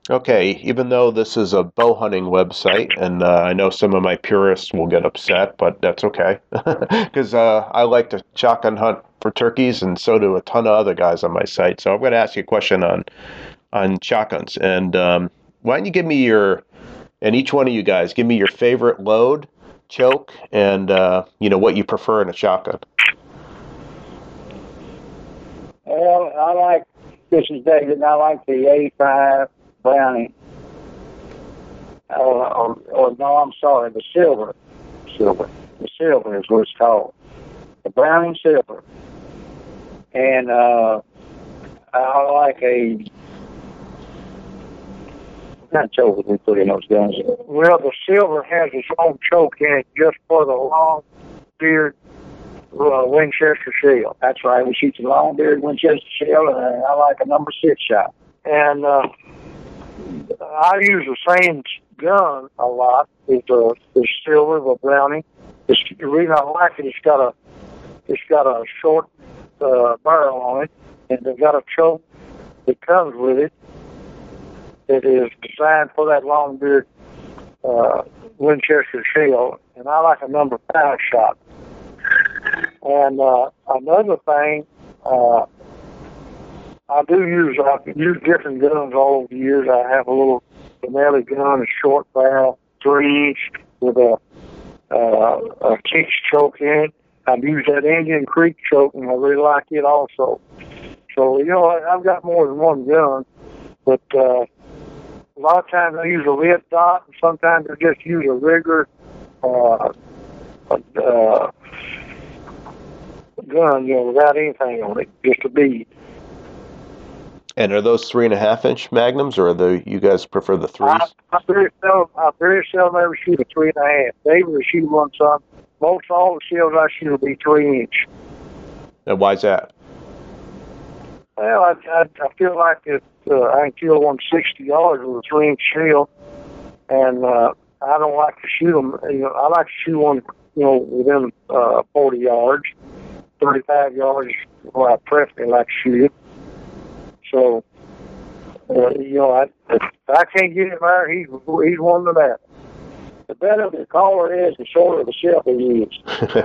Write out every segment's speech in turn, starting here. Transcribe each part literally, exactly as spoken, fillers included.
Okay, even though this is a bow hunting website, and uh, I know some of my purists will get upset, but that's okay. Because uh, I like to shotgun hunt for turkeys, and so do a ton of other guys on my site. So I'm going to ask you a question on on shotguns. And um, why don't you give me your, and each one of you guys, give me your favorite load, choke, and uh, you know what you prefer in a shotgun. Well, I like, this is David, and I like the eighty-five Brownie. Or, or, or no, I'm sorry, the silver. Silver. The silver is what it's called. The Browning silver. And uh, I like a, what kind of choke would we put in those guns? Well, the silver has its own choke in it just for the long beard uh, Winchester shell. That's right. We shoot the long beard Winchester shell, and I like a number six shot. And uh, I use the same gun a lot. It's a the silver, the Browning. It's, the reason I like it, it's got a it's got a short uh, barrel on it, and it's got a choke that comes with it that is designed for that long beard uh, Winchester shell. And I like a number five shot. And uh, another thing, uh, I do use I use different guns all over the years. I have a little Benelli gun, a short barrel, three inch with a uh, a Kix choke in it. I've used that Indian Creek choke, and I really like it also. So you know, I, I've got more than one gun, but uh, a lot of times I use a red dot, and sometimes I just use a regular uh, uh, gun, you know, without anything on it, just a bead. And are those three and a half inch magnums, or are the you guys prefer the threes? I, I very seldom, I very seldom ever shoot a three and a half. David will shoot one some. Most all the shells I shoot will be three inch. And why's that? Well, I, I, I feel like it, uh, I can kill one sixty yards with a three inch shell, and uh, I don't like to shoot them. You know, I like to shoot one, you know, within uh, forty yards, thirty-five yards is where I preferably like to shoot it. So, uh, you know, I, if I can't get him there, he's, he's one of that. The better the caller is, the shorter the shell he is.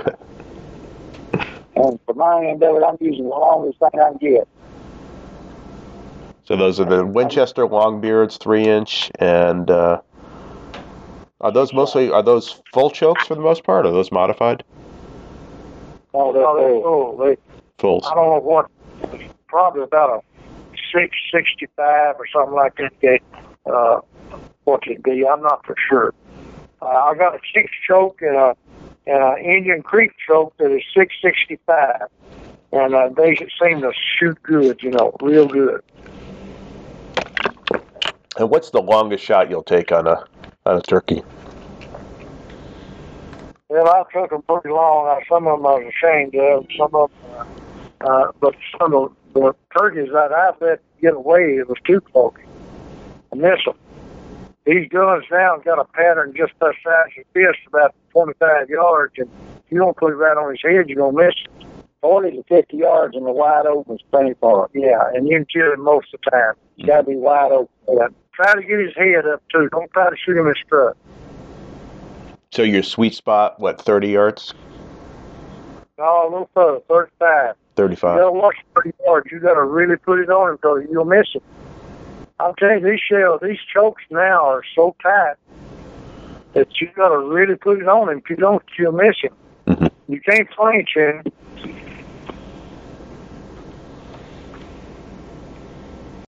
And for my end of it, I'm using the longest thing I can get. So those are the Winchester Longbeards, three inch, and uh, are those mostly are those full chokes for the most part? Or are those modified? Oh, they're full. They, Fulls. I don't know what, probably about a six sixty-five or something like that. Uh, what it'd be, I'm not for sure. Uh, I got a six choke and a and an Indian Creek choke that is six sixty-five, and uh, they seem to shoot good, you know, real good. And what's the longest shot you'll take on a on a turkey? Well, I took them pretty long. Uh, some of them I was ashamed of. Some of them, uh, but some of the turkeys that I let get away, it was too close. I miss them. These guns now got a pattern just the size of your fist, about twenty-five yards, and if you don't put it right on his head, you're going to miss it. forty to fifty yards in the wide open space part. Yeah, and you can kill him most of the time. You got to be wide open. Yeah. Try to get his head up, too. Don't try to shoot him in strut. So your sweet spot, what, thirty yards? No, a little further, thirty-five. thirty-five. You got to watch thirty yards. You got to really put it on him because you'll miss him. I'm telling you, these shells, these chokes now are so tight that you got to really put it on him. If you don't, you'll miss him. Mm-hmm. You can't flinch him.